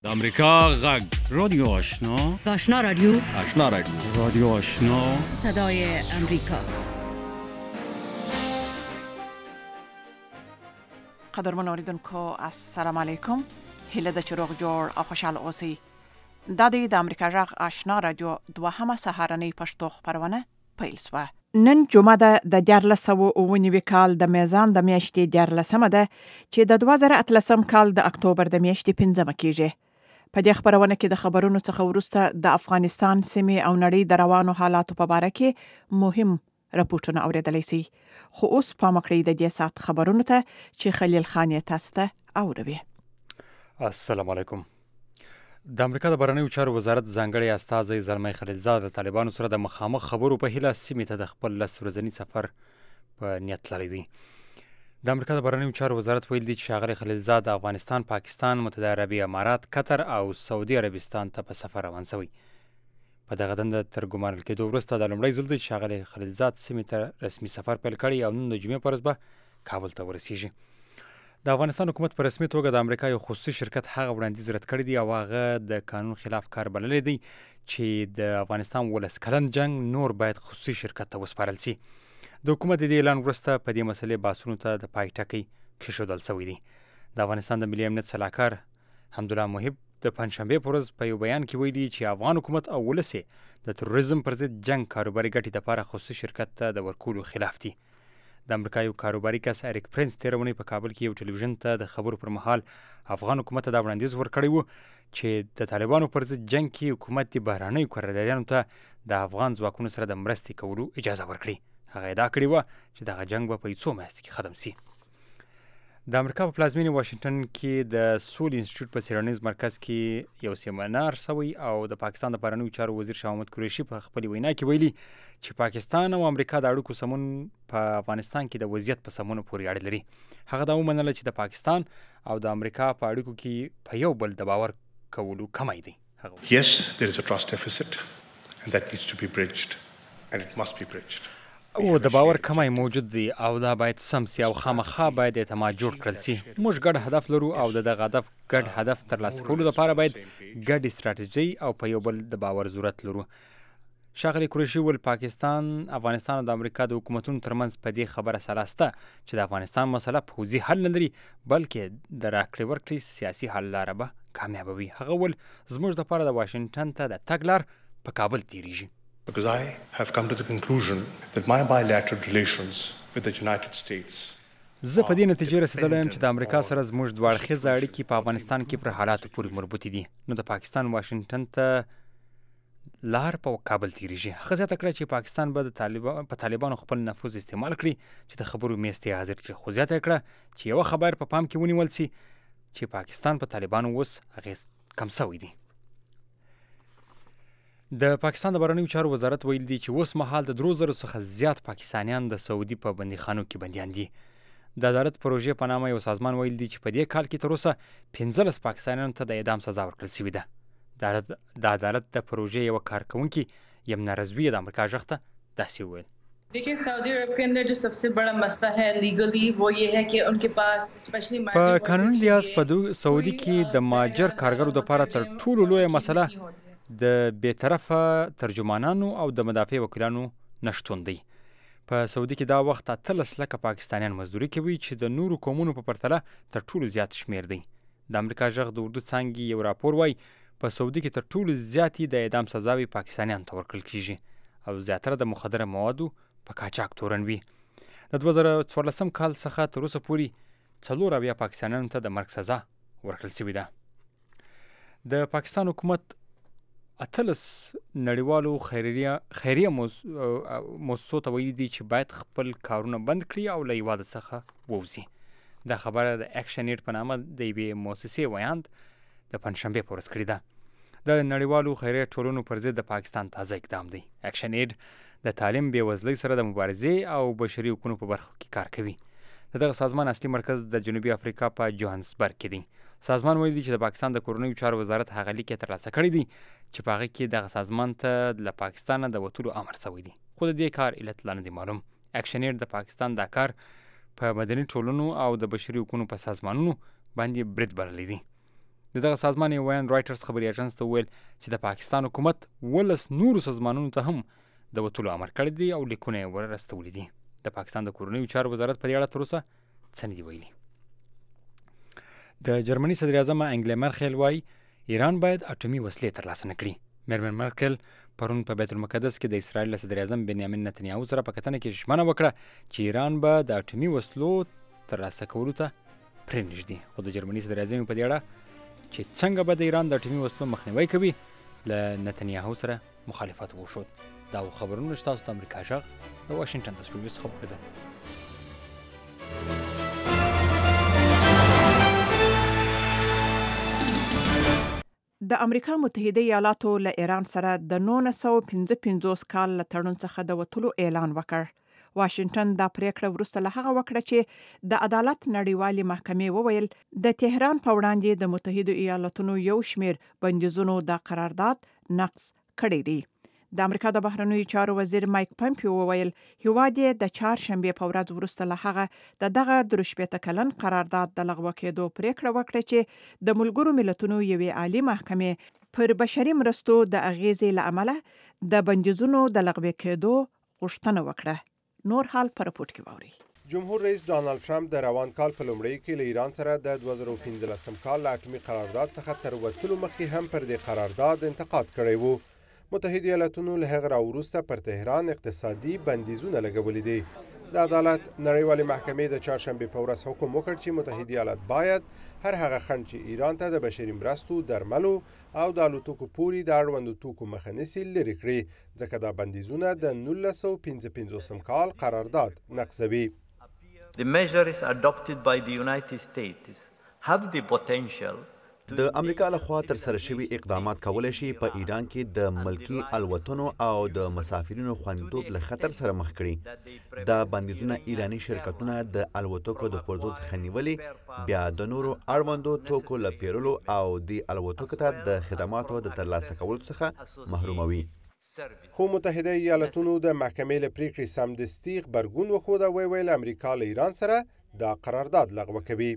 د امریکا غږ رادیو آشنا آشنا رادیو رادیو آشنا صدای امریکا. قدرمن اوریدونکو السلام علیکم. هیله د چروغ جوړ او خوشحال اوسئ. د امریکا غږ آشنا رادیو دوهمه سهارنۍ پښتو خبرونه پیل شوه. نن جمعه ده د 1499 کال د میزان د میاشتې 14مه ده چې د 2013 کال د اکتوبر د میاشتې 15مه کیږي. په دې خبرونه کې د خبرونو څخه وروسته د افغانستان سیمې او نړۍ د روانو حالاتو په اړه کې مهم راپورټونه اوریدلای شي. خو اوس پام وکړئ د دې سات خبرونو ته چې خلیل خان یې تاسو ته اوروي. السلام علیکم. د امریکا د بهرنیو چارو وزارت ځانګړی استازی زلمی خلیلزاد د طالبانو سره د مخامخ خبرو په هیله سیمې ته د خپل 10 ورځني سفر په نیت لري دی. د امریکا د بهرنیو چارو وزارت ویل دی چې ښاغلی خلیلزاد د افغانستان، پاکستان، متحده عربي امارات، قطر او سعودي عربستان ته په سفر روان شوی. په دغه دنده تر ګمارل کېدو وروسته د لومړی ځل دی چې ښاغلی خلیلزاد سیمې ته رسمي سفر پیل کړی او نن د جمعې په ورځ به کابل ته ورسیږي. د افغانستان حکومت په رسمي توګه د امریکا یو خصوصي شرکت هغه وړاندیز رد کړی دی او هغه د قانون خلاف کار بللی دی چې د افغانستان 12 کلن جنگ نور باید خصوصي شرکت ته وسپارل شي. د حکومت د دې اعلان وروسته په دې مسلې بحثونو ته د پای ټکی کېښودل شوی دی. د افغانستان د ملي امنیت سلاکار حمدالله محب د پنجشنبې په ورځ په یو بیان کې ویلي چې افغان حکومت او ولس د تروریزم پر ضد جنگ کاروباري ګټې دپاره خصوصي شرکت ته د ورکولو خلاف دي. د امریکا یو کاروباري کس اریک پرنس تېره اونۍ په کابل کې یو ټلویزیون ته د خبرو پر مهال افغان حکومت ته دا وړاندیز ورکړی و چې د طالبانو پر ضد جنگ کې حکومت د بهرنیو قراردادیانو ته د افغان ځواکونو سره د مرستې کولو اجازه ورکړي. هغه ادعا کړې وه چې دغه جنگ به په 2 میاشتو کې ختم شي. د امریکا په پلازمینې واشنګټن کې د سول انسټیټیوټ په څیړنیز مرکز کې یو سیمینار شوی او د پاکستان د بهرنیو چارو وزیر شاه محمود قریشي په خپلې وینا کې ویلي چې پاکستان او امریکا د اړیکو سمون په افغانستان کې د وضعیت په سمونو پورې اړه لري. هغه دا ومنله چې د پاکستان او د امریکا په اړیکو کې په یو بل د باور کولو کمی دی. Yes, there is a trust deficit and that needs to be bridged and it must be bridged. او د باور کمی موجود دی او دا باید سم سي او خامخا باید اعتماد جوړ کړل سي. موږ ګډ هدف لرو او د دغه ګډ هدف ترلاسه کولو لپاره باید ګډ استراتیژي او په یو بل د باور ضرورت لرو. ښاغلی قریشي ویل پاکستان، افغانستان او د امریکا د حکومتونو ترمنځ په دې خبره سلا شته چې د افغانستان مسله پوځي حل نه لري بلکې د راکړې ورکړې سیاسي حل لاره به کامیابه وي. هغه ویل زموږ دپاره د واشنګټن ته د تګ لار په کابل تیریږي. Because I have come to the conclusion that my bilateral relations with the United States زه په دې نتیجې رسېدلی یم چې د امریکا سره زموږ دوه اړخیزه اړیکې په افغانستان کې پر حالاتو پورې مربوطې دي. نو د پاکستان واشنګټن ته لار په کابل تیریږي. هغه زیاته کړه چې پاکستان به په طالبانو خپل نفوذ استعمال کړي چې د خبرو میز ته حاضر کړي. خو زیاته کړه چې یوه خبر په پام کې ونیول سي چې پاکستان په طالبانو اوس اغېز کم شوی دی. د پاکستان د بهرنیو چارو وزارت ویل دی چې اوس مهال د 3000 څخه زیات پاکستانیان د سعودي په بندیخانو کې بندیان دي. د عدالت پروژې په نامه یو سازمان ویل دی چې په دې کال کې تر اوسه 15 پاکستانیانو ته د اعدام سزا ورکړل شوې ده. د عدالت د پروژې یو کارکونکي یمنا رضوی د امریکا غږ ته داسې وویل. देखिए सऊदी अरब के अंदर जो सबसे बड़ा मसला है लीगली वो ये है कि उनके पास specially په قانوني لحاظ په سعودي کې د ماجر کارګرو لپاره تر ټولو لویه مسله د بیطرفه ترجمانانو او د مدافع وکیلانو نشتون دی. په سعودي کې دا وخت 13 لکه پاکستانیان مزدوري کوي چې د نورو قومونو په پرتله تر ټولو زیات شمیر دی. د امریکا غږ د اردو څانګې یو راپور وایي په سعودي کې تر ټولو زیاتې د اعدام سزاوي پاکستانیانو ته ورکړل کیږي او زیاتره د مخدره موادو په قاچاق تورن وي. د 2014 کال څخه تر اوسه پورې 4 پاکستانیانو ته د مرګ سزا ورکړل شوې ده. د پاکستان حکومت 18 نړیوالو خیریه موسسو ته ویلي دي چې باید خپل کارونه بند کړي او له هېواده څخه ووځي. دا خبره د اکشن ایډ په نامه د یوې موسسې ویاند د پنجشنبې په ورځ کړې ده. د نړیوالو خیریه ټولنو پر ضد د پاکستان تازه اقدام دی. اکشن ایډ د تعلیم بېوزلۍ سره د مبارزې او بشري حقوقو په برخو کې کار کوي. د دغه سازمان اصلي مرکز د جنوبي افریقا په جوهانسبرګ کې دی. سازمان ویلي دی چې د پاکستان د کورنیو چارو وزارت هغه لیک ترلاسه کړی دی چې په هغه کې دغه سازمان ته له پاکستانه د وتلو امر شوی دی. خو د دې کار علت لا نه دی معلوم. اکشن ایډ د پاکستان دا کار په مدني ټولنو او د بشري حقوقو په سازمانونو باندې برید بللی دی. د دغه سازمان یو ویاند رایټرز خبري ایجنس ته وویل چې د پاکستان حکومت 12 نورو سازمانونو ته هم د وتلو امر کړی دی او لیکونه یې ورسولي دي. د پاکستان د کورنیو چارو وزارت په دې اړه تر اوسه څه نه دي ویلي. د جرمني صدر اعظم انګلا مرکل وایي ایران باید اټومي وسلې ترلاسه نه کړي. میرمن مرکل پرون په بیت المقدس کې د اسرائیل صدر اعظم بنیامین نتنیاهو سره په کتنه کې ژمنه وکړه چې ایران به د اټومي وسلو ترلاسه کولو ته پرېنږدي. خو د جرمني صدر اعظم په دې اړه چې څنګه به د ایران د اټومي وسلو مخنیوي کوي له نتنیاهو سره مخالفت وشود. دا خبرونه چې تاسو د امریکا غږ د واشنگټن د سټوډیو څخه واوریدل. د امریکا متحده ایالاتو له ایران سره د 1955 کال له تړون څخه د وتلو اعلان وکړ. واشنگټن دا پریکړه وروسته له هغه وکړه چې د عدالت نړیوالې محکمې وویل د تهران په وړاندې د متحده ایالاتونو یو شمیر بندیزونو د قرارداد نقض کړی دی. د امریکا د بهرنیو چارو وزیر مایک پمپیو وویل هیواد یې د چهارشنبې په ورځ وروسته له هغه دغه 23 کلن قرارداد د لغوه کېدو پریکړه وکړه چې د ملګرو ملتونو یوې عالی محکمې پر بشري مرستو د اغیزې له امله د بندیزونو د لغوه کېدو غوښتنه وکړه. نور حال پر رپورټ کې واوري. جمهور رئیس ډانلډ ټرمپ د روان کال په لومړۍ کې له ایران سره د 2015 کال له اټومي قرارداد څخه تر وتلو مخکې هم پر دې قرارداد انتقاد کړی وو. متحده ایالاتونو له هغه راوروسته پر تهران اقتصادي بندیزونه لګولي دي. د عدالت نړیوالې محکمې د چهارشنبې په ورځ حکم وکړ چې متحده ایالات باید هر هغه خنډ چې ایران ته د بشري مرستو، درملو او د الوتکو پورې د اړوندو توکو مخه نیسي لرې کړي، ځکه دا بندیزونه د 1955 کال قرارداد نقضوي. The measures adopted by the United States have the potential د امریکا لخوا تر سره شوي اقدامات کولای شي په ایران کې د ملکی الوتنو او د مسافرینو خوندیتوب له خطر سره مخ کړي. دا بندیزونه ایرانی شرکتونه د الوتکو د پرزو څخه نیولې، بیا د نورو اړوندو توکو له پیرلو او د الوتکو ته د خدماتو د ترلاسه کولو څخه محروموي. خو متحده ایالاتونو د محکمې له پریکړې سمدستي غبرګون وښود او ویل امریکا له ایران سره دا قرارداد لغوه کوي.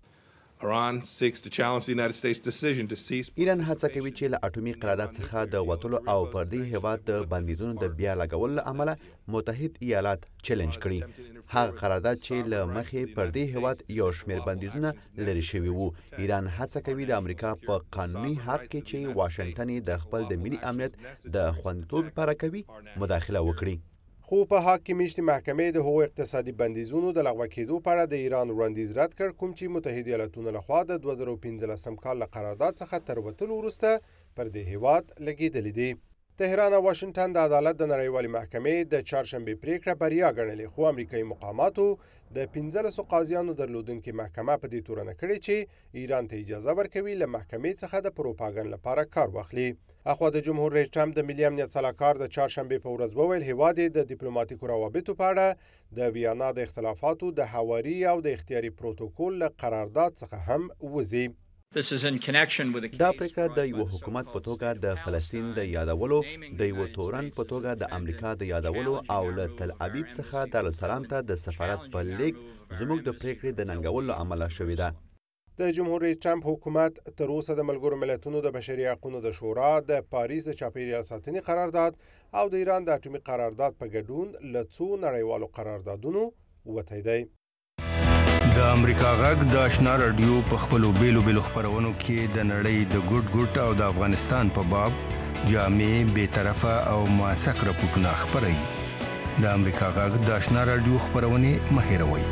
Iran seeks to challenge the United States' decision to cease. ایران هڅه کوي چې له اټومي قرارداد څخه د وتلو او پر دې هیواد د بندیزونو د بیا لګولو له امله متحد ایالات چیلنج کړي. هغه قرارداد چې له مخې پر دې هیواد یو شمېر بندیزونه لرې شوي وو. ایران هڅه کوي د امریکا په قانوني حق کې چې واشنګټن د خپل د ملي امنیت د خوندیتوب لپاره کوي مداخله وکړي. خو په حق کې میشتې محکمې د هغو اقتصادي بندیزونو د لغوه کېدو په اړه د ایران وړاندیز رد کړ، کوم چې متحده ایالاتونو لخوا د 2015 کال له قرارداد څخه تر وتلو وروسته پر دې هیواد لګېدلي دي. تهران او واشنګټن د عدالت د نړیوالې محکمې د چهارشنبې پریکړه بریا ګڼلې، خو امریکایي مقاماتو د 15 قاضیانو درلودونکې محکمه په دې تورنه کړې چې ایران ته اجازه ورکوي له محکمې څخه د پروپاګند لپاره کار واخلي. اخوا د جمهور رئیس ټرمپ د ملي امنیت سلاکار د چهارشنبې په ورځ وویل هیواد د ډیپلوماټیکو روابطو په اړه د ویانا د اختلافاتو د هواري او د اختیاري پروتوکول له قرارداد څخه هم وځي. دا پریکړه د یو حکومت په توګه د فلسطین د یادولو، د یو تورن په توګه د امریکا د یادولو او له تل ابیب څخه دارالسلام ته د سفارت په لیک زموږ د پریکړې د ننګولو عمله شوې ده. د جمهور رئیس ټرمپ حکومت تر اوسه د ملګرو ملتونو د بشري حقوقو د شورا د پاریس د چاپیریال ساتنې قرارداد او د ایران د اټومي قرارداد په ګډون له څو نړیوالو قراردادونو وتی دی. د امریکا غږ د آشنا رادیو په خپلو بیلو خپرونو کې د نړۍ د ګوټ او د افغانستان په باب جامع، بیطرفه او موثق راپورټونه خپروي. د امریکا غږ د آشنا رادیو خپرونې مه هېروئ.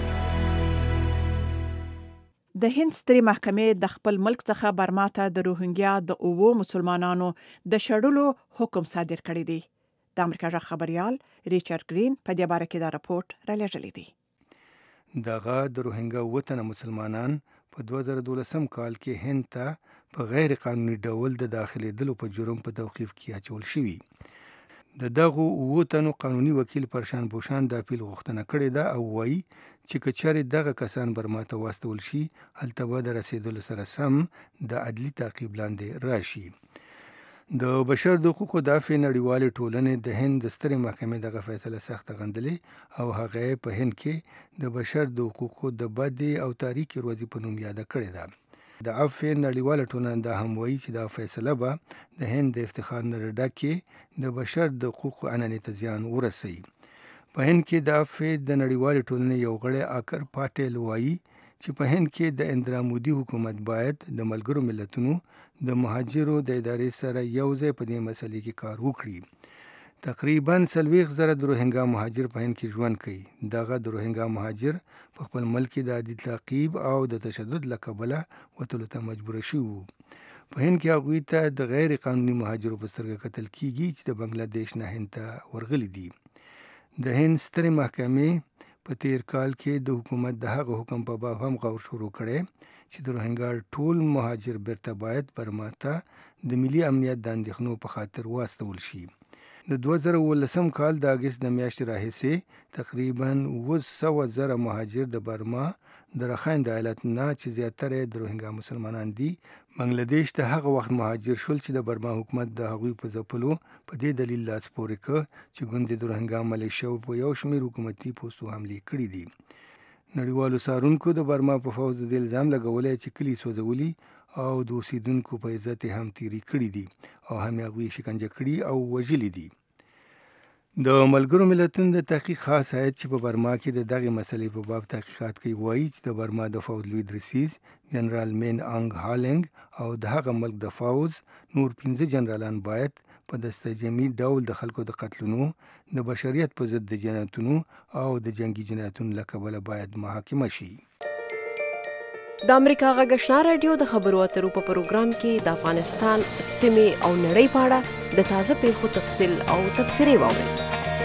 د هند سترې محکمې د خپل ملک څخه برما ته د روهینګیا د 9 مسلمانانو د شړلو حکم صادر کړی دی. د امریکا غږ خبريال ریچارډ گرین په دې باره کې دا راپورټ را لېږلی دی. دغه د روهینګیا وطن مسلمانان په 2012 کال کې هند ته په غیر قانوني ډول د داخليدلو په جرم په توقیف کې اچول شوی. د دغه وطن قانوني وکیل پرشان بوشان د اپیل غوښتنه کړې ده او وایي چې کچاري دغه کسان برما ته واستول شي هلته به د رسیدلو سره سم د عدلي تعقیب لاندې راشي. د بشر د حقوقو دافع نړیوالې ټولنې د هند د سترې محکمې دغه فیصله سخته غندلې او هغه په هند کې د بشر د حقوقو د بدې او تاریکي ورځې په نوم یاده کړې ده. د عفو نړیواله ټولنه دا هم وایي چې دا فیصله به د هند د افتخار نه ډکې د بشر د حقوقو عنعنې ته زیان ورسوي. په هند کې د عفو د نړیوالې ټولنې یو غړی آکر پاټیل وایي چې په هند کې د اندرا مودي حکومت باید د ملګرو ملتونو د مهاجرو د ادارې سره یو ځای په دې مسلې کې کار وکړي. تقریباً 40,000 د روهینګا مهاجر په هند کې ژوند کوي. دغه د روهینګا مهاجر په خپل ملک کې د عادي تعقیب او د تشدد له کبله وتلو ته مجبور شوي وو. په هند کې هغوی ته د غیر قانوني مهاجرو په سترګه کتل کیږي چې د بنگلاديش نه هند ته ورغلي دي. د هند سترې محکمې په تیر کال کې د حکومت د هغه حکم په باب هم غور شروع کړی چې د روهینګا ټول مهاجر بیرته باید برما ته د ملي امنیت د اندېښنو په خاطر واستول شي. د 2019 کال د اگست د میاشتې راهیسې تقریباً 700,000 مهاجر د برما د رخاین د ایالت نه چې زیاتره د روهینګا مسلمانان دي بنگلاديش ته هغه وخت مهاجر شول چې د برما حکومت د هغوی په ځپلو په دې دلیل لاس پورې کړ چې ګوند د روهینګا ملیشو په یو شمېر حکومتي پوستو حملې کړې دي. نړیوالو څارونکو د برما په فوج د الزام لګولای چې کلی سوځولي او د اوسیدونکو په عزت هم تیری کړی دي او هم هغوی شکنجه کړي او وژلي دي. د ملګرو ملتونو د تحقیق خاص هیئت چې په برما کې د دغه مسلې په باب تحقیقات کوي وایي چې د برما د فوج لوی درسیز جنرال مین آنګ هالنګ او د هغه ملک د فوج نور 15 جنرالان باید په دستجمعي ډول د خلکو د قتلونو د بشریت په ضد د جنایتونو او د جنگي جنایتونو له کبله باید محاکمه شي. د امریکا غږ آشنا رادیو د خبرو اترو په پروګرام کې د افغانستان سیمې او نړۍ په اړه د تازه پیښو تفصیل او تبصرې واورئ.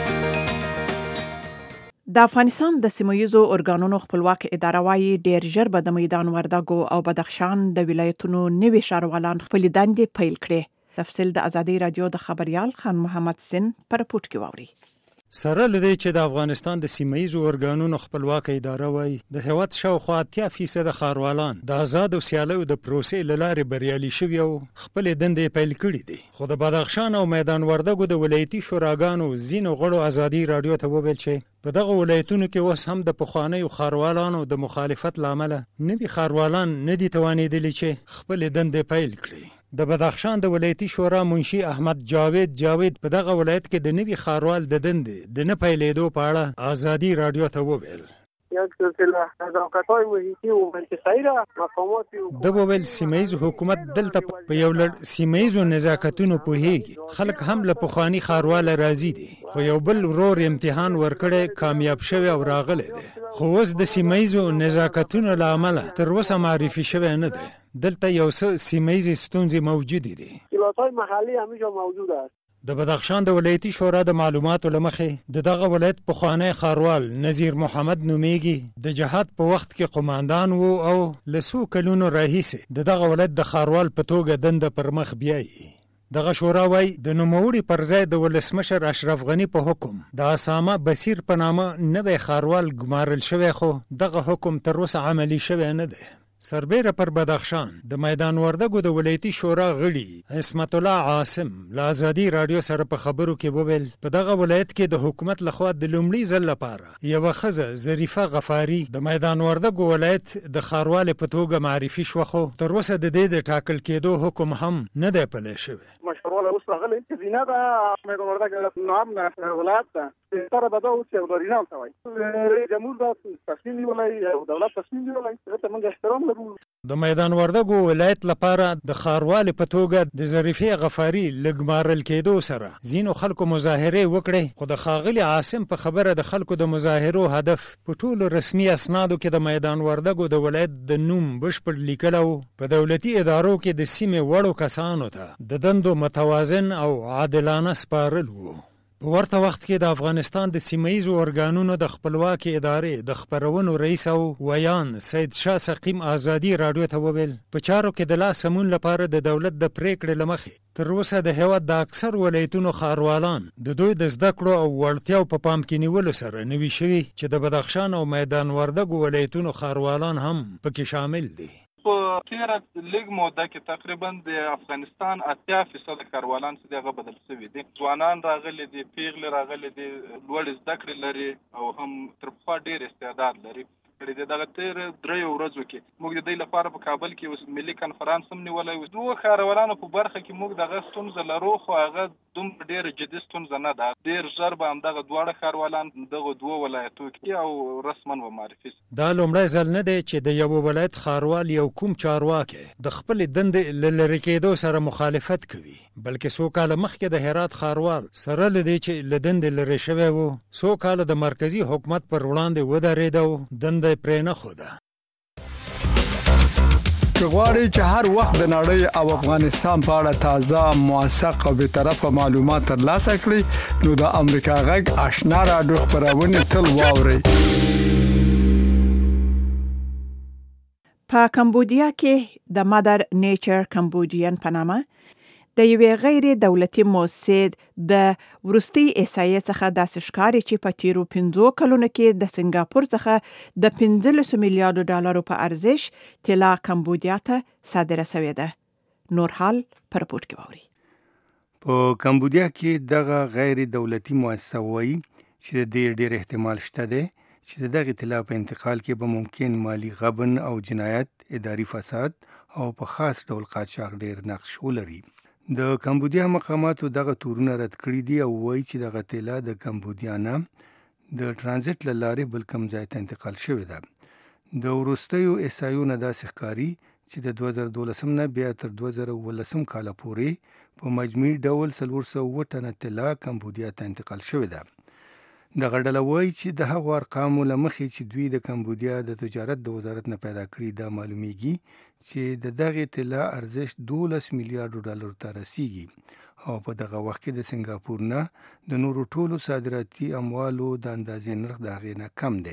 د افغانستان د سیمه‌ییزو ارګانونو خپلواک اداره وايي ډېر ژر به د میدان وردګو او بدخشان د ولایتونو نوي ښاروالان خپلې دندې پیل کړي. تفصیل د ازادي رادیو د خبريال خان محمد سن پر پورت کې واوري. سره لدی چې د افغانستان د سیمه‌ییزو ارګانونو خپلواک اداره وای د هیواد شاوخوا 80% ښاروالان د آزاد او سیالیو د پروسې له لارې بریالي شوي او خپل دندې پیل کړي دي. خو د بدخشان او میدان وردګو د ولایتي شوراګانو ځینو غړو ازادي رادیو ته وویل چې په دغه ولایتونو کې اوس هم د پخوانیو ښاروالانو د مخالفت له امله نوي ښاروالان نه دي توانېدلي چې خپل دندې پیل کړي. د بدخشان د ولایتي شورا منشي احمد جاوید په دغه ولایت کې د نوي ښاروال د دندې د نه پیلېدو په اړه ازادي رادیو ته وویل. یک سلسله نزاکت‌های محیطی و منطقه‌ای را مقامات د وویل سیمه‌ییز حکومت دلته په یو لړ سیمه‌ییزو نزاکتونو پوهیږي. خلک هم له پخواني ښاروال راضي دي خو یو بل ورور امتحان ورکړی کامیاب شوی او راغلی دی. خو اوس د سیمه‌ییزو نزاکتونو له امله تر اوسه معرفي شوی نه دی. دلته یو څه سیمه‌ییزې ستونزې موجودې دي. مشکلات‌های محلي همیشه موجود است. د بدخشان د ولایتي شورا د معلوماتو له مخې دغه ولایت پخوانی ښاروال نذیر محمد نومیږي د جهاد په وخت کې قوماندان وو او له څو کلونو راهیسې دغه ولایت د ښاروال په توګه دنده پر مخ بیایي. دغه شورا وایي د نوموړي پر ځای د ولسمشر اشرف غني په حکم د اسامه بصیر په نامه نوی ښاروال ګمارل شوی خو دغه حکم تر اوسه عملي شوی نه دی. سربیره پر بدخشان د میدان وردګو د ولایتي شورا غړي عصمت الله عاصم له ازادي رادیو سره په خبرو کې وویل په دغه ولایت کې د حکومت لخوا د لومړي ځل لپاره یوه ښځه ظریفه غفاري د میدان وردګو ولایت د ښاروالې په توګه معرفي شوه خو تر اوسه د دې د ټاکل کېدو حکم هم نه دی پلی شوی. مشروع اوس راغلی چې زینه د میدان وردګ نام ولایت ده تر به دا اوس یو ډورینال شوی جمهور دا تصمیم نیولی او دولت تصمیم نیولی ته موږ احترام لرو. د میدان وردګو ولایت لپاره د ښاروالې په توګه د ظریفې غفاري له ګمارل کېدو سره ځینو خلکو مظاهرې وکړې خو د ښاغلي عاصم په خبره د خلکو د مظاهرو هدف په ټولو رسمي اسنادو کې د میدان وردګو د ولایت د نوم بشپړ لیکل او په دولتي ادارو کې د سیمې وړو کسانو ته د دندو متوازن او عادلانه سپارل وو. په ورته وخت کې د افغانستان د سیمه‌ییزو ارګانونو د خپلواکې ادارې د خپرونو رئیس او ویان سید شاه سقیم ازادي رادیو ته وویل په چارو کې د لاس سمون لپاره د دولت د پریکړې له مخې تر اوسه د هیواد د اکثر ولایتونو ښاروالان د دوی د زده کړو او وړتیاو په پام کې نیولو سره نوي شوي چې د بدخشان او میدان وردګو ولایتونو ښاروالان هم پکې شامل دي. په تیره لږ موده کې تقریبا د افغانستان 80% ښاروالان چې دغه بدل شوي دي. ځوانان راغلي دي، پیغلې راغلي دي، لوړ زده کړې لري او هم تر پخوا ډېر استعداد لري. کړی دی. دغه تیر 3 ورځو کې موږ د دې لپاره په کابل کې اوس ملي کنفرانس هم نیولی و. دوه ښاروالانو په برخه کې موږ دغه ستونزه لرو، خو هغه دومره ډېره جدي ستونزه نه ده. ډېر ژر به همدغه دواړه ښاروالان دغه 2 ولایتو کې او رسما به معرفي شي. دا لومړی ځل نه دی چې د یو ولایت ښاروال یو کوم چارواکی د خپلې دندې له لرې کېدو سره مخالفت کوي، بلکې څو کاله مخکې د هرات ښاروال سره له دې چې له دندې لرې شوی و، څو کاله د مرکزي حکومت پر وړاندې ودرېده او دنده یې پرې نه ښوده. که غواړئ چې هر وخت د نړۍ او افغانستان په اړه تازه، موثق او بېطرفه معلومات ترلاسه کړئ، نو د امریکا غږ آشنا راډیو خپرونې تل واورئ. په کمبودیا کې د مادر نیچر کمبودین په نامه د یوې غیر دولتي مؤسسې د وروستي احصایې څخه داسې ښکاري چې په تیرو 5 کلونو کې د سنګاپور څخه د 15 میلیارډ ډالرو په ارزش طلا کمبودیا ته صادره شوې ده. نور حال په رپورټ کې واوري. په کمبودیا کې دغه غیر دولتي مؤسسه وایي چې د دې ډېر احتمال شته دی چې د دغه طلا په انتقال کې به ممکن مالی غبن او جنایت، اداري فساد او په خاص ډول قاچاق ډېر نقش ولري. د کمبودیا مقاماتو دغه تورونه رد کړي دي او وایي چې دغه طلا د کمبودیا نه د ترانزیت له لارې بل کوم ځای ته انتقال شوې ده. د وروستیو احصایو نه داسې ښکاري چې د 2012 نه بیا تر 2019 کاله پورې په مجموعي ډول 407 ټنه طلا کمبودیا ته انتقال شوې ده. دغه ډله وایي چې د هغو ارقامو له مخې چې دوی د کمبودیا د تجارت د وزارت نه پیدا کړي، دا معلومیږي چې د دغه طلا ارزښت 12 میلیارډ ډالر ته رسیږي او په دغه وخت کې د سنګاپور نه د نورو ټولو صادراتي اموالو د اندازې نرخ د هغې نه کم دی.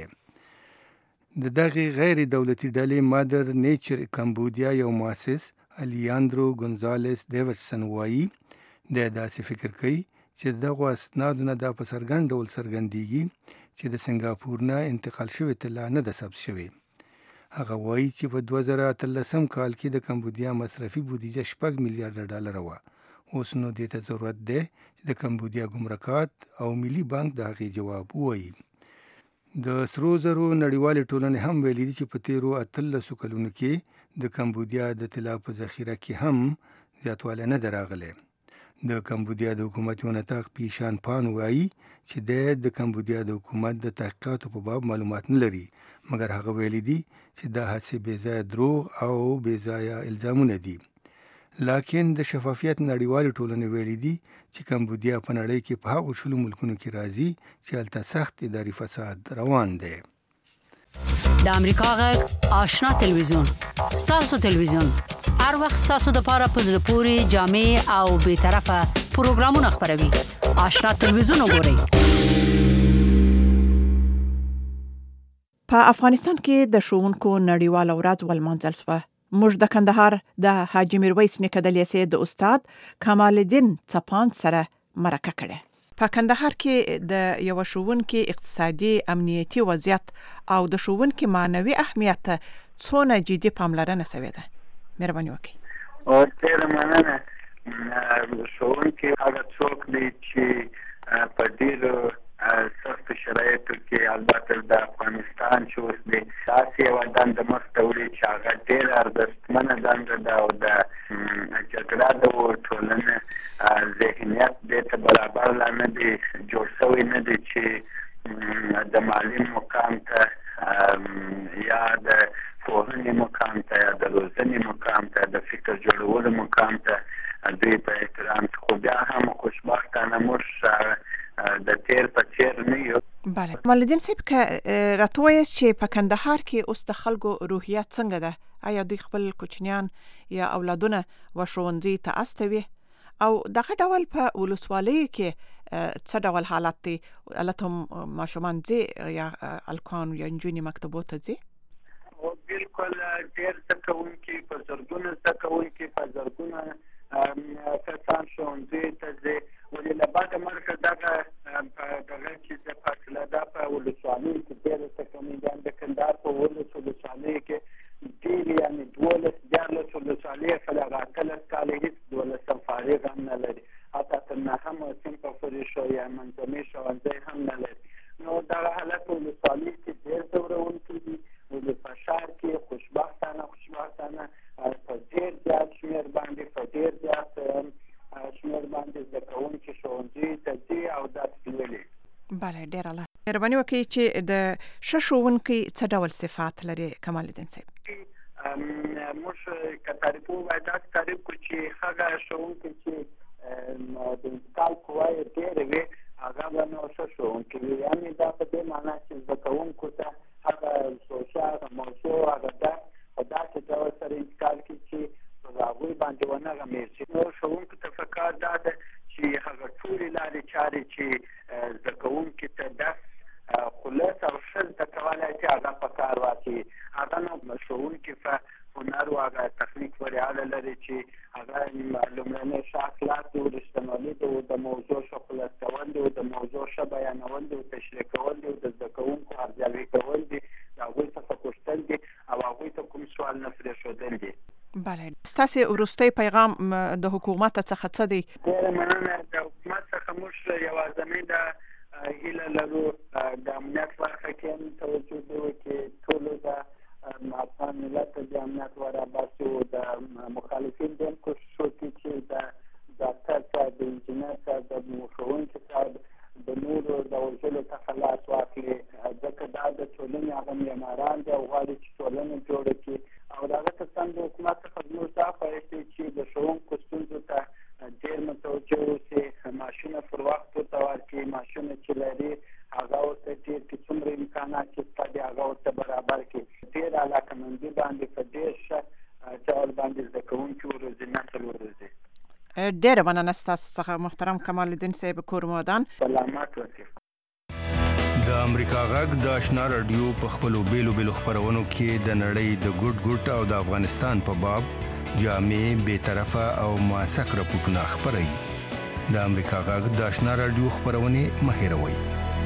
د دغه غیر دولتي ډلې مادر نیچر کمبودیا یو مؤسس الیاندرو ګونزالس ډیوډسن وایي د داسې فکر کوي چې دغه اسنادونه دا په څرګند ډول څرګندېږي چې د سنګاپور نه انتقال شوې طلا نه ده ثبت شوې. هغه وایي چې په 2013 کال کې د کمبودیا مصرفي بودیجه 6 میلیارډ ډالر وه. اوس نو دې ته ضرورت دی چې د کمبودیا ګمرکات او ملي بانک د هغې جواب ووایي. د سرو زرو نړیوالې ټولنې هم ویلي دي چې په تیرو 18 کلونو کې د کمبودیا د طلا په ذخیره کې هم زیاتوالی نه دی راغلی. د کمبودیا د حکومت یو نطاق پیشان پان وایي چې د کمبودیا د حکومت د تحقیقاتو په باب معلومات نه لري، مګر هغه ویلي دي چې دا هڅې بې ځایه دروغ او بې ځایه الزامونه دي. لکن د شفافیت نړیوالې ټولنې ویلي دي چې کمبودیا په نړۍ کې په هغو 20 ملکونو کې راځي چې هلته سخت اداري فساد روان دی. د امریکا غږ آشنا تلویزیون، ستاسو تلویزیون، هر وخت ستاسو د پاره په زړه پورې جامع او بیطرفه پروګرامونه خپروي. آشنا تلویزیون وګورئ. په افغانستان کې د ښوونکو نړیواله ورځ ولمانځل شوه. موږ د کندهار د حاجي میرویس نیکه د لیسې د استاد کمال الدین څپاند سره مرکه کړې. په کندهار کې د یو ښوونکي اقتصادي امنیتي وضعیت او د ښوونکي معنوي اهمیت ته څونه جدي پاملرنه شوې ده. مهرباني وکړئ. او ډېره مننه. ښوونکي هغه څوک دی چې په ډېرو سختو شرایطو کې البته د افغانستان چې اوس دی داسې یوه دنده مخته وړي چې هغه ډېره ارزښتمنه دنده ده او د جګړه د ټولنې ذهنیت دې ته برابر لا نه دی جوړ شوی نه دی چې د معلم مقام ته یا د پوهنې مقام ته یا د روزنې مقام ته د فکر جوړولو مقام ته دوی په احترام خو بیا هم خوشبختانه موږ د تیر په څیر نه یو. بله. کمال الدین صاحب که راته وایاست چې په کندهار کې اوس د خلکو روحیات څنګه ده؟ آیا دوی خپل کوچنیان یا اولادونه و ښوونځي ته استوي او دغه ډول په ولسوالیو کې څه ډول حالت دی؟ البته ماشومان ځي یا الکان یا نجونې مکتبو ته ځي؟ بالکل ډېر زده کوونکي په زرګونه زده کوونکي په زرګونه کسان ښوونځي ته ځي، ولې له بعده مرکه دغه چې د فاصله ده په ولسوالیو کې ډېره څه کمیږي. د کندهار په 18 ولسوالیو کې ډېرې یعنې 12 ولسوالۍ فلغه 18 کاله هېڅ 12 فارغ هم نه لري، حتی تر 9 صنفه پورې شو یا منځني ښوونځی هم نه لري. نو دغه حالت په ولسوالیو کې ډېر ځورونکی دي بله ډیر الله مهرباني وکړئ چې د ښوونکي څه ډول صفات لري کمال الدین صاحب؟ موږ کتابو وایي تعریف کو چې هغه ښوونکي چې د انتقال قوه یې ډېره وي هغه به نو ښوونکي وي، یعنې دا په دې معنا چې زده کوونکو ته هغه سوچه هغه موضوع هغه درس په داسې ډول سره انتقال کړي چې په هغوی باندې ونه غمیږي. نو ښوونکو ته پکار دا ده چې هغه ټولې لارې چارې چې زده کوونکي ته درس خلاص او ښه زده کولی چې هغه په کار واچوي. هغه نو ښوونکي په هنر او هغه تخنیک پورې اړه لري چې هغه لومړنی ښه اخلاق دي، رښتینولي دي، د موضوع ښه خلاص کول دي، د موضوع ښه بیانول دي، تشریح کول دي، د زده کوونکو ارزیابي کول دي، د هغوی څخه پوښتل دي او هغوی ته کوم سوال نه پرېښودل دي. بله ستاسې وروستی پیغام د حکومت څخه څه دی؟ ډېره مننه. د حکومت څخه موږ یوازینۍ د هیله لرو د امنیت برخه کې هم توجه دې وکړي، ټولو د افغان ملت ته د امنیت وراباسي او د مخالفین دې هم کوشش وکړي چې د ډاکټر صاحب، د انجینر صاحب، د ښوونکي صاحب د نورو د وژلو څخه لاس واخلي، ځکه دا د ټولنې هغه معماران دي او غواړي چې ټولنه جوړه کړي. او د هغه ترڅنګ د حکومت څخه زموږ دا خواهش دی چې د ښوونکو ستونزو ته ډېر متوجه اوسي، معاشونه پر وخت ورته ورکړي، معاشونه چې لري هغه ورته ډېر کړي، څومره امکانات چې شته دي هغه ورته برابر کړي. ډېر علاقمندي باندې په ډېر ښه ډول باندې زده کوونکي وروزي، نسل وروزي. ډېره مننه ستاسو څخه محترم کمال الدین صاحب کورمودان. سلامات اوسئ. د امریکا غږ د آشنا رادیو په خپلو بیلو خپرونو کې د نړۍ د ګوټ او د افغانستان په باب جامع، بیطرفه او موثق راپورټونه خپروي. د امریکا غږ د آشنا رادیو خپرونې مه هېروئ.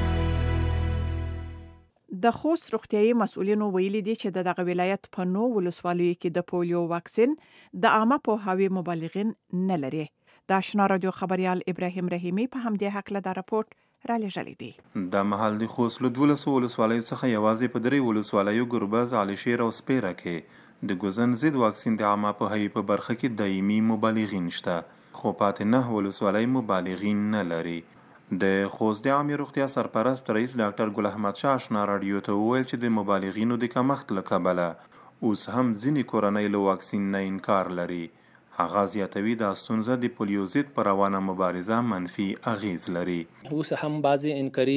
د خوست روغتیايي مسؤلینو ویلي دي چې دغه ولایت په 9 ولسوالیو کې د پولیو واکسین د عامه پوهاوي مبلغین نه لري. د آشنا رادیو خبريال ابراهیم رحیمی په همدې حق له دا راپورټ را لېږلی دی. د مهال د خوست له 12 ولسوالیو څخه یوازې په 3 ولسوالیو ګربز، علي شیر او سپیره کې د ګوزن ضد واکسین د عامه پوهاوي په برخه کې دایمي مبلغین شته، خو پاتې 9 ولسوالۍ مبلغین نه لري. د خوست د عامه روغتیا سرپرست رئیس ډاکټر ګل احمد شاه آشنا رادیو ته وویل چې د مبلغینو د کمښت له کبله اوس هم ځینې کورنۍ له واکسین نه انکار لري. هغه زیاتوي دا ستونزه د پولیو ضد پر روانه مبارزه منفي اغیز لري. اوس هم بعضې انکاري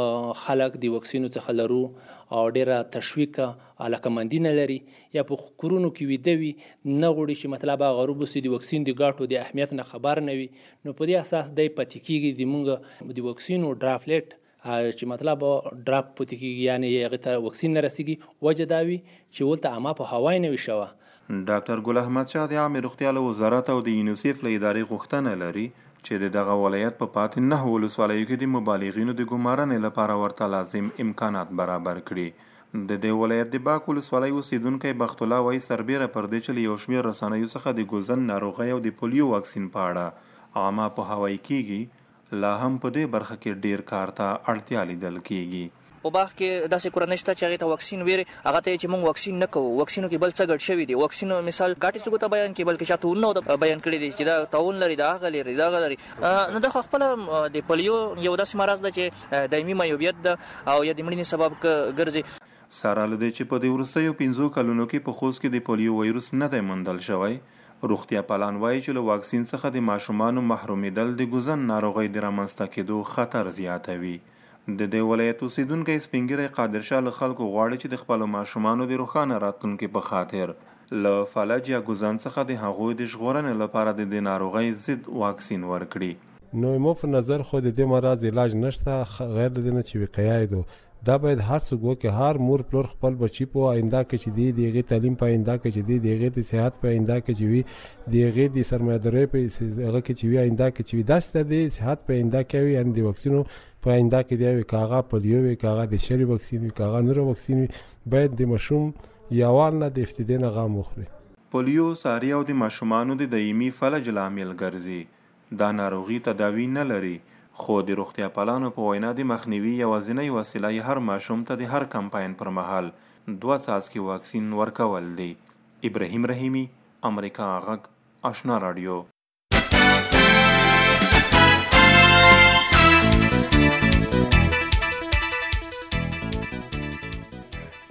خلک د واکسینو څخه لرو او ډېره تشویق علاقمندي نه لري، یا په کورونو کې ویده وي، نه غواړي چې مطلب هغه روبوسي د واکسین د ګاټو د اهمیت نه خبر نه وي. نو په دې اساس دی پاتې کېږي د مونږ د واکسینو ډرافلیټ چې مطلب ډراپ پاتې کېږي، یعنې هغې ته واکسین نه رسېږي. وجه دا وي چې ولته عامه په هوای نه وي شوه. ډاکټر ګل احمد شاه د عامه روغتیا له وزارت او د یونیسف له ادارې غوښتنه لري چې دغه ولایت په پاتې 9 ولسوالیو کې د مبالغینو د ګمارنې لپاره ورته لازم امکانات برابر کړي. د دې ولایت د باک ولسوالۍ اوسیدونکی بخت الله وایي سربیره پر دې چې له یو شمېر رسنیو څخه د ګوزن ناروغۍ او د پولیو واکسین په اړه عامه پوهاوی کېږي، لا هم په دې برخه کې ډېر کار ته اړتیا لیدل کېږي. په باغ کې داسې کورنۍ شته چې هغې ته واکسین ویرې، هغه ته چې موږ واکسین نه کوو. واکسینو کې بل څه ګډ شوي دي. واکسین مثال ګاټې څوکو ته بیان کړي، بلکې چا تعاون نه بیان کړي دي چې دا تعاون لري، دا هغه لري، دا هغه لري. نو دا خو خپله د پولیو یو داسې مرض ده چې دایمي معیوبیت ده او یا د مړینې سبب ګرځي. سره له دې چې په دې وروستیو 5 کلونو کې په خوست کې د پولیو وایروس نه دی موندل شوی، روغتیا پالان وایي چې له واکسین څخه د ماشومانو محرومیدل د ګوزن ناروغۍ د رامنځته کېدو خطر زیاتوي. د دې ولایت اوسیدونکی سپین ږیری قادر شاه له خلکو غواړي چې د خپلو ماشومانو د روښانه راتلونکي په خاطر له فلج یا ګوزن څخه د هغوی د ژغورنې لپاره د دې ناروغۍ ضد واکسین ورکړي. نو مو په نظر خو د دې مرض علاج نشته غیر د نه چې وقایه دو دا باید هر څوک وکړي، هر مور پلور خپل بچی په آینده کې چې دی دیغه تعلیم په آینده کې چې دی دیغه د صحت په آینده کې چې وي دیغه د سرمایه‌داري په هغه کې چې وي آینده کې چې وي داسته د صحت په آینده کې وي، ان د واکسینو په آینده کې دی کاغه پولیو وي، کاغه د شری واکسین وي، کاغه نور واکسین وي، باید د مشوم یوال نه د افتیدې نه غام وخوري. پولیو ساری او د ماشومانو د دایمي فلج لامل ګرځي. دا ناروغي تداوی نه لري، خو د روغتیا پالانو په وینا د مخنیوي یوازینۍ وسیله هر ماشوم ته د هر کمپاین پر مهال 2 څاڅکي واکسین ورکول دی. ابراهیم رحیمی، امریکا غږ، آشنا رادیو.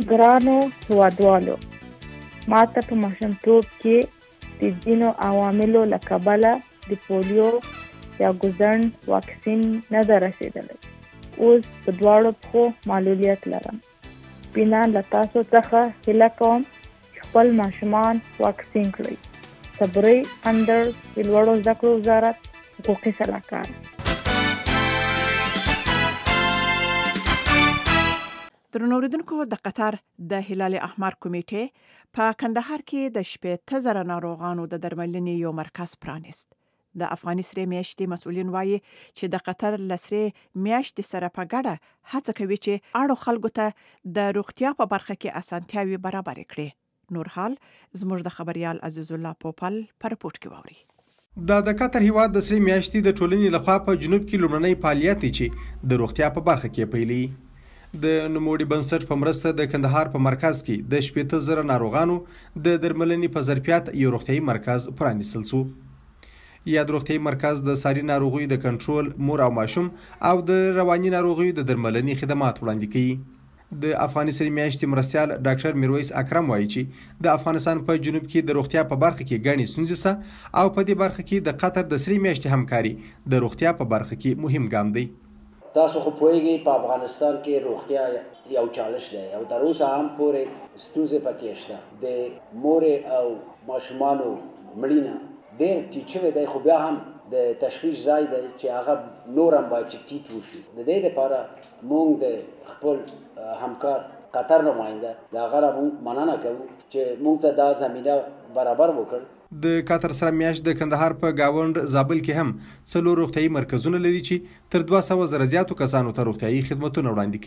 ګرانو هیوادوالو، ما ته په ماشومتوب کې د ځینو عواملو له کبله د پولیو یا ګوزڼ واکسین نه ده رسېدلی. اوس په دواړو پښو معلولیت لرم. بینا له تاسو څخه هیله کوم چې خپل ماشومان واکسین کړئ. صبري اندر د لوړو زده کړو وزارت حقوقي سلاکار. درنو اوریدونکو، د قطر د هلال احمر کمیټې په کندهار کې د 80,000 ناروغانو د درملنې یو مرکز پرانیست. د افغاني سرې میاشتې مسؤلین وایي چې د قطر له سرې میاشتې سره په ګډه هڅه کوي چې اړو خلکو ته د روغتیا په برخه کې اسانتیاوې برابر کړي. نور حال زموږ د خبريال عزیز الله پوپل پر رپورت کې ووري. د قطر هیواد د سرې میاشتې د ټولنې لخوا په جنوب کې لومړنی فعالیت دی چې د روغتیا په برخه کې پیلي. د نوموړي بنسټ په مرسته د کندهار په مرکز کې د 80,000 ناروغانو د درملنې په ظرفیت یو روغتیايي مرکز پرانیستل شو. یاد روغتیايي مرکز د ساري ناروغیو د کنټرول، مور او ماشوم او د رواني ناروغیو د درملنې خدمات وړاندې کوي. د افغاني سرې میاشتې مرستیال ډاکټر میرویس اکرم وایي چې د افغانستان په جنوب کې د روغتیا په برخه کې ګڼې ستونزې شته او په دې برخه کې د قطر د سرې میاشتې همکاري د روغتیا په برخه کې مهم ګام دی. تاسو خو پوهیږئ په افغانستان کې روغتیا یو چالش دی او تر اوسه هم پورې ستونزې پکې شته. د مورې او ماشومانو مړینه ډېر ټیټ شوی دی، خو بیا هم د تشخیص ځای دی چې هغه نور هم باید چې ټیټ وشي. د دې لپاره موږ د خپل همکار قطر نماینده د هغه نه موږ مننه کوو چې موږ ته دا زمینه برابر وکړ. د قطر سره میاشت د کندهار په گاوند زابل کې هم 4 روغتیايي مرکزونه لري چې تر 200 زره زیاتو کسانو ته روغتیايي خدمتونه وړاندې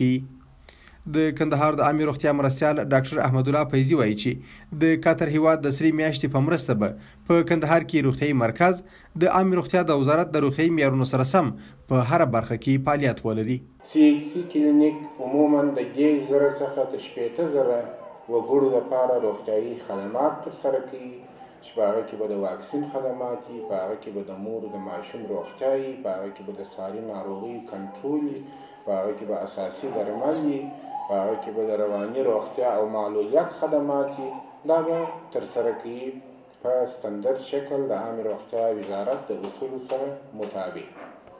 کوي. د کندهار د عامه روغتیا مرستیال ډاکټر احمد الله فیضی وایي چې د قطر هیواد د سرې میاشتې په مرسته به په کندهار کې روغتیايي مرکز د عامه روغتیا د وزارت د روغتیايي معیارونو سره سم په هر برخه کې فعالیت ولري. CHC کلینیک عموما د 10,000 څخه تر 80,000 وګړو لپاره روغتیايي خدمات ترسره کوي چې په هغه کې به د واکسین خدمات وي، په هغه کې به د مور د ماشوم روغتیا وي، په هغه کې به د ساري ناروغیو کنټرول وي، په هغه کې به اساسي درمل وي، په هغه کې به د رواني روغتیا او معلولیت خدمات وي. دا به ترسره کوي په ستندرد شکل د عامه روغتیا وزارت د اصولو سره مطابق.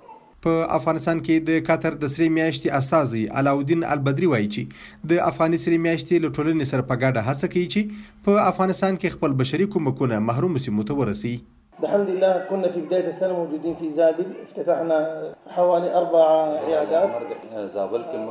په افغانستان کې د قطر د سرې میاشتې استازی علاودین البدری وایي چې د افغاني سرې میاشتې له ټولنې سره په ګډه هڅه کوي چې په افغانستان کې خپل بشري کومکونه محرومو سیمو ته ورسي. بحمد الله كنا في بداية السنة موجودين في زابل، افتتحنا حوالي 4 عيادات. زابل کې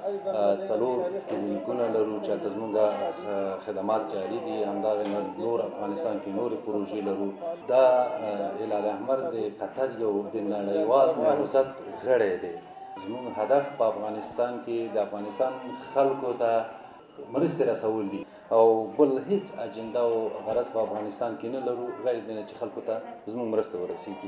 موږ 4 کلینیکونه لرو چې تاسو موږ خدمات جاري دي. همدغه نور افغانستان کې نور پروژې لرو. دا هلال احمر د قطر یو د نړیوال معروضات غړی دی. زموږ هدف په افغانستان کې د افغانستان خلکو ته مرستې رسول دي او بل هیڅ اجنډا او غرض په افغانستان کې نه لرو غیر د چې خلکو ته زموږ مرسته ورسیږي.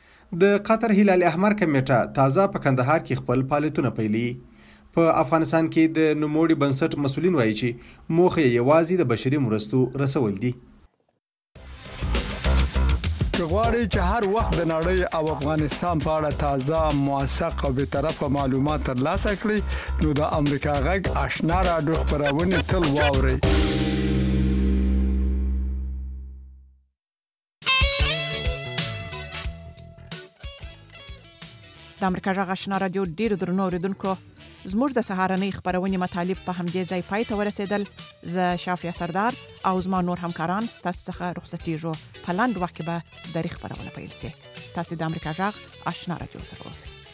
د قطر هلال احمر کمیټه تازه په کندهار کې خپل فعالیتونه پیلي. په افغانستان کې د نوموړي بنسټ مسؤلین وایي چې موخه یوازې د بشري مرستو رسول دي. که غواړئ چې هر وخت د نړۍ او افغانستان په اړه تازه، موثق او بی‌طرفه معلومات ترلاسه کړئ، نو د امریکا غږ آشنا راډیو خپرونه تل واورئ. د امریکا غږ آشنا راډیو ډیرو درنو اوریدونکو، زموږ د سهارنۍ خبرونې مطالب په همدې ځای پای ته ورسېدل. زه شافیه سردار او زما نور همکاران ستاسو څخه رخصتېږو. په لاندې وخت کې به د خبرونه پیل شي. تاسو د امریکا غږ آشنا راډیو سره اوسئ.